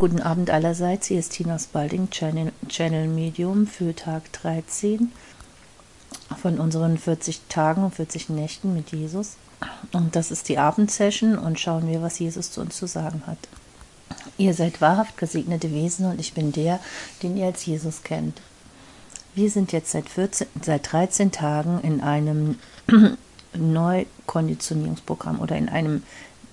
Guten Abend allerseits, hier ist Tina Spalding, Channel Medium für Tag 13 von unseren 40 Tagen und 40 Nächten mit Jesus. Und das ist die Abendsession und schauen wir, was Jesus zu uns zu sagen hat. Ihr seid wahrhaft gesegnete Wesen und ich bin der, den ihr als Jesus kennt. Wir sind jetzt seit 13 Tagen in einem Neukonditionierungsprogramm oder in einem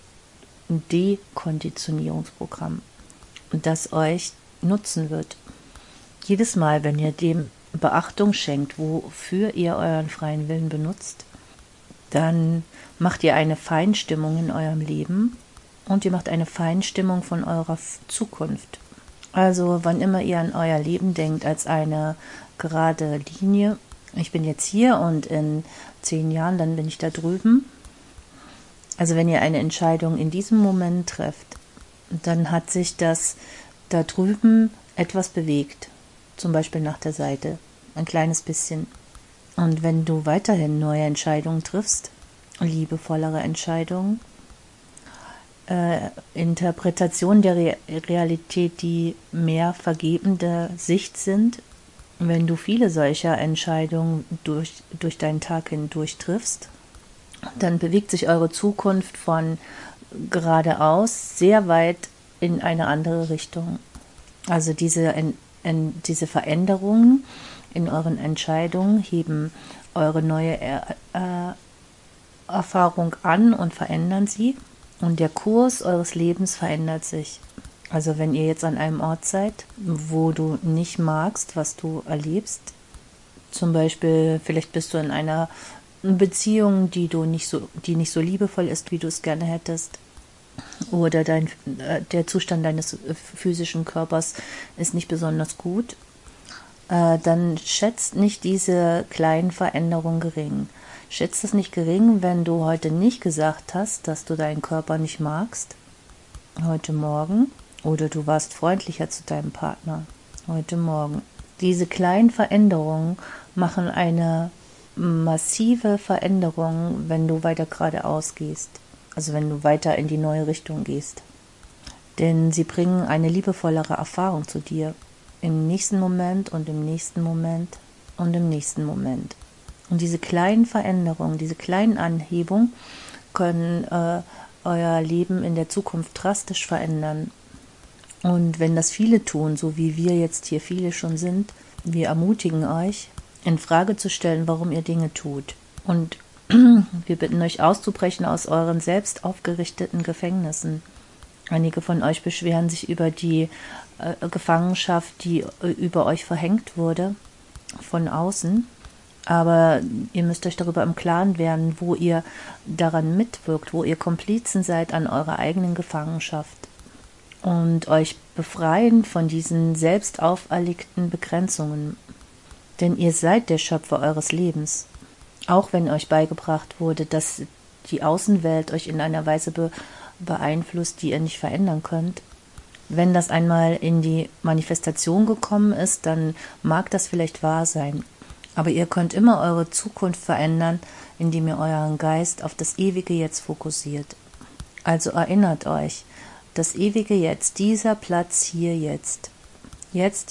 Dekonditionierungsprogramm, das euch nutzen wird. Jedes Mal, wenn ihr dem Beachtung schenkt, wofür ihr euren freien Willen benutzt, dann macht ihr eine Feinstimmung in eurem Leben und ihr macht eine Feinstimmung von eurer Zukunft. Also wann immer ihr an euer Leben denkt als eine gerade Linie, ich bin jetzt hier und in 10 Jahren, dann bin ich da drüben. Also wenn ihr eine Entscheidung in diesem Moment trefft, dann hat sich das da drüben etwas bewegt, zum Beispiel nach der Seite, ein kleines bisschen. Und wenn du weiterhin neue Entscheidungen triffst, liebevollere Entscheidungen, Interpretationen der Realität, die mehr vergebende Sicht sind, wenn du viele solcher Entscheidungen durch deinen Tag hindurch triffst, dann bewegt sich eure Zukunft von geradeaus sehr weit in eine andere Richtung. Also diese Veränderungen in euren Entscheidungen heben eure neue Erfahrung an und verändern sie. Und der Kurs eures Lebens verändert sich. Also wenn ihr jetzt an einem Ort seid, wo du nicht magst, was du erlebst, zum Beispiel vielleicht bist du in einer Beziehung, die nicht so liebevoll ist, wie du es gerne hättest, oder der Zustand deines physischen Körpers ist nicht besonders gut, dann schätzt nicht diese kleinen Veränderungen gering. Schätzt es nicht gering, wenn du heute nicht gesagt hast, dass du deinen Körper nicht magst, heute Morgen, oder du warst freundlicher zu deinem Partner, heute Morgen. Diese kleinen Veränderungen machen eine massive Veränderung, wenn du weiter geradeaus gehst, also wenn du weiter in die neue Richtung gehst. Denn sie bringen eine liebevollere Erfahrung zu dir im nächsten Moment und im nächsten Moment und im nächsten Moment. Und diese kleinen Veränderungen, diese kleinen Anhebungen können euer Leben in der Zukunft drastisch verändern. Und wenn das viele tun, so wie wir jetzt hier viele schon sind, wir ermutigen euch, in Frage zu stellen, warum ihr Dinge tut. Und wir bitten euch auszubrechen aus euren selbst aufgerichteten Gefängnissen. Einige von euch beschweren sich über die Gefangenschaft, die über euch verhängt wurde, von außen. Aber ihr müsst euch darüber im Klaren werden, wo ihr daran mitwirkt, wo ihr Komplizen seid an eurer eigenen Gefangenschaft. Und euch befreien von diesen selbst auferlegten Begrenzungen. Denn ihr seid der Schöpfer eures Lebens. Auch wenn euch beigebracht wurde, dass die Außenwelt euch in einer Weise beeinflusst, die ihr nicht verändern könnt. Wenn das einmal in die Manifestation gekommen ist, dann mag das vielleicht wahr sein. Aber ihr könnt immer eure Zukunft verändern, indem ihr euren Geist auf das ewige Jetzt fokussiert. Also erinnert euch, das ewige Jetzt, dieser Platz hier jetzt. Jetzt.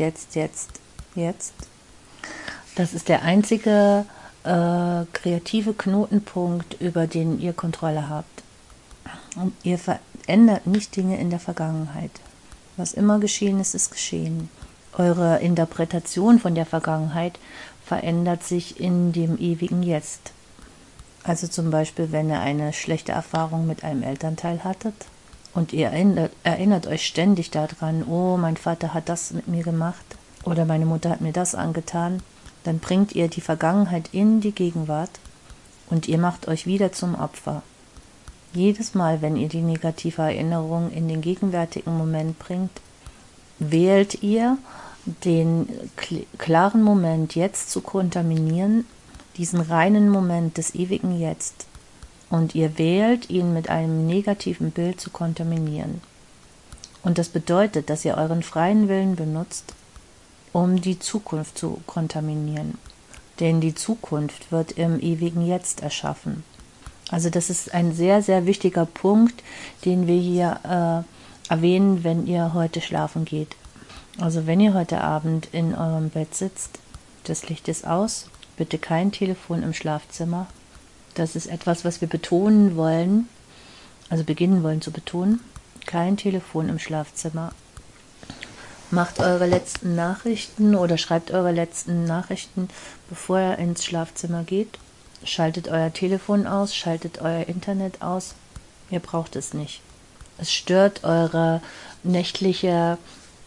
Das ist der einzige kreative Knotenpunkt, über den ihr Kontrolle habt. Und ihr verändert nicht Dinge in der Vergangenheit. Was immer geschehen ist, ist geschehen. Eure Interpretation von der Vergangenheit verändert sich in dem ewigen Jetzt. Also zum Beispiel, wenn ihr eine schlechte Erfahrung mit einem Elternteil hattet und ihr erinnert euch ständig daran, oh, mein Vater hat das mit mir gemacht oder meine Mutter hat mir das angetan, dann bringt ihr die Vergangenheit in die Gegenwart und ihr macht euch wieder zum Opfer. Jedes Mal, wenn ihr die negative Erinnerung in den gegenwärtigen Moment bringt, wählt ihr den klaren Moment jetzt zu kontaminieren, diesen reinen Moment des ewigen Jetzt. Und ihr wählt, ihn mit einem negativen Bild zu kontaminieren. Und das bedeutet, dass ihr euren freien Willen benutzt, um die Zukunft zu kontaminieren. Denn die Zukunft wird im ewigen Jetzt erschaffen. Also das ist ein sehr, sehr wichtiger Punkt, den wir hier erwähnen, wenn ihr heute schlafen geht. Also wenn ihr heute Abend in eurem Bett sitzt, das Licht ist aus, bitte kein Telefon im Schlafzimmer. Das ist etwas, was wir betonen wollen, also beginnen wollen zu betonen. Kein Telefon im Schlafzimmer. Macht eure letzten Nachrichten oder schreibt eure letzten Nachrichten, bevor ihr ins Schlafzimmer geht. Schaltet euer Telefon aus, schaltet euer Internet aus. Ihr braucht es nicht. Es stört eure nächtliche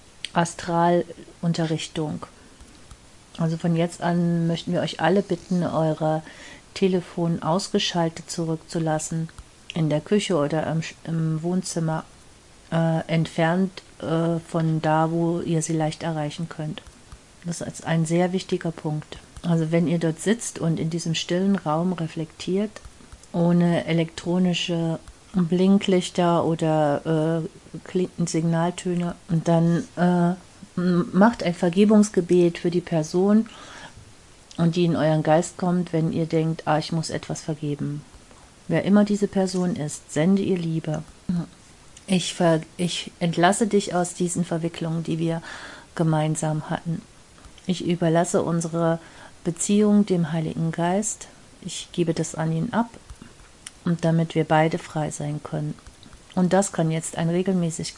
Astralunterrichtung. Also von jetzt an möchten wir euch alle bitten, eure Telefon ausgeschaltet zurückzulassen, in der Küche oder im Wohnzimmer, entfernt von da, wo ihr sie leicht erreichen könnt. Das ist ein sehr wichtiger Punkt. Also wenn ihr dort sitzt und in diesem stillen Raum reflektiert, ohne elektronische Blinklichter oder Signaltöne, und dann macht ein Vergebungsgebet für die Person, und die in euren Geist kommt, wenn ihr denkt, ich muss etwas vergeben. Wer immer diese Person ist, sende ihr Liebe. Ich entlasse dich aus diesen Verwicklungen, die wir gemeinsam hatten. Ich überlasse unsere Beziehung dem Heiligen Geist. Ich gebe das an ihn ab, und damit wir beide frei sein können. Und das kann jetzt ein regelmäßiges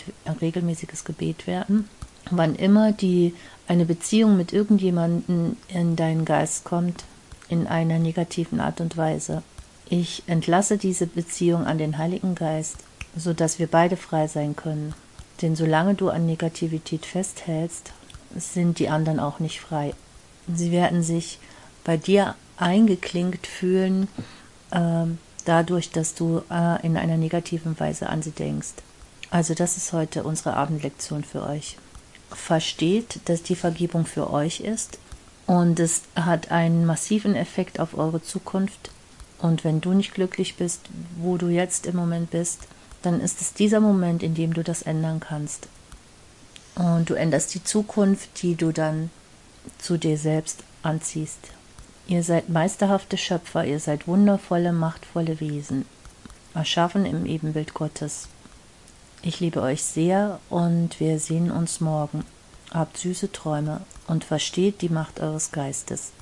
Gebet werden. Wann immer eine Beziehung mit irgendjemandem in deinen Geist kommt, in einer negativen Art und Weise, ich entlasse diese Beziehung an den Heiligen Geist, sodass wir beide frei sein können. Denn solange du an Negativität festhältst, sind die anderen auch nicht frei. Sie werden sich bei dir eingeklinkt fühlen, dadurch, dass du in einer negativen Weise an sie denkst. Also das ist heute unsere Abendlektion für euch. Versteht, dass die Vergebung für euch ist, und es hat einen massiven Effekt auf eure Zukunft. Und wenn du nicht glücklich bist, wo du jetzt im Moment bist, dann ist es dieser Moment, in dem du das ändern kannst. Und du änderst die Zukunft, die du dann zu dir selbst anziehst. Ihr seid meisterhafte Schöpfer, ihr seid wundervolle, machtvolle Wesen, erschaffen im Ebenbild Gottes. Ich liebe euch sehr, und wir sehen uns morgen. Habt süße Träume und versteht die Macht eures Geistes.